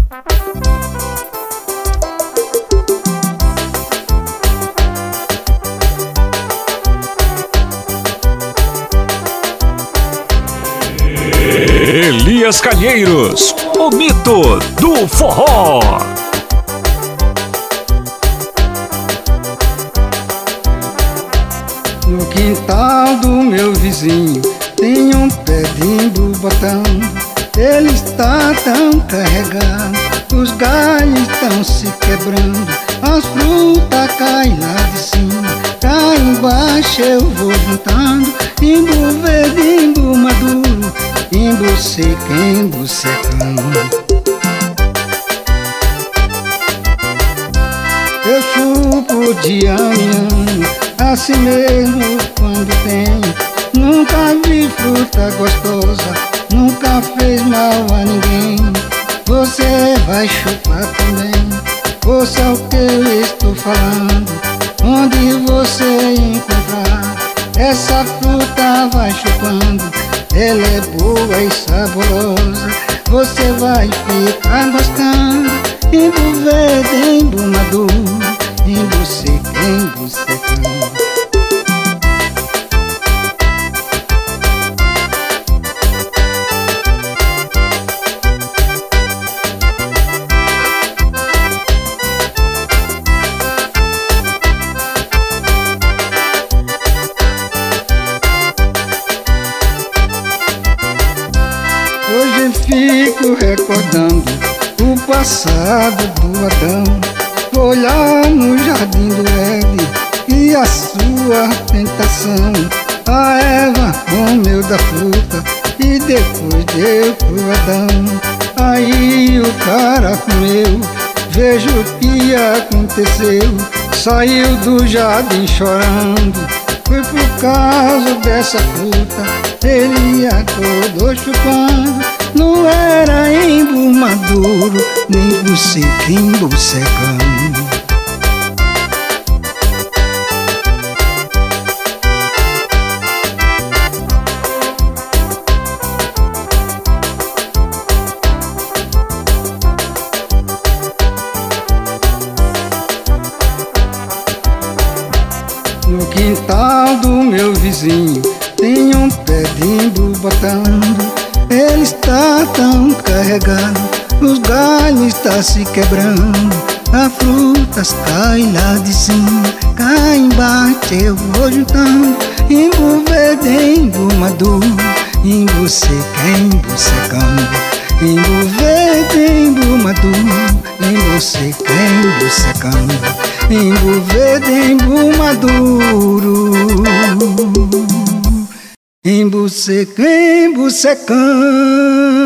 Elias Calheiros, o mito do forró. No quintal do meu vizinho tem um pé de imbu botando. Ele está tão carregado, os galhos estão se quebrando, as frutas caem lá de cima, cá embaixo eu vou juntando. Imbu verde, imbu maduro, imbu seco, imbu secando. Eu chupo de ano em ano, assim mesmo quando tem. Nunca vi fruta gostosa, nunca fez mal a ninguém. Você vai chupar também, ouça o que eu estou falando. Onde você encontrar essa fruta, vai chupando. Ela é boa e saborosa, você vai ficar gostando. Imbu verde, imbu maduro, imbu seco, imbu secando. Hoje fico recordando o passado do Adão. Vou olhar no jardim do Éden e a sua tentação. A Eva comeu da fruta e depois deu pro Adão. Aí o cara comeu, veja o que aconteceu. Saiu do jardim chorando, foi por causa dessa fruta. Ele acordou chupando, não era imbu maduro, nem imbu seco, imbu secando. No quintal do meu vizinho tem um pé de imbu botando. Ele está tão carregado, os galhos estão se quebrando, as frutas caem lá de cima, cá embaixo eu vou juntando. Imbu verde, imbu maduro, imbu seco, imbu secando. Imbu verde, imbu maduro, imbu seco, imbu secando. Imbu verde, imbu maduro, imbu seco, imbu secando.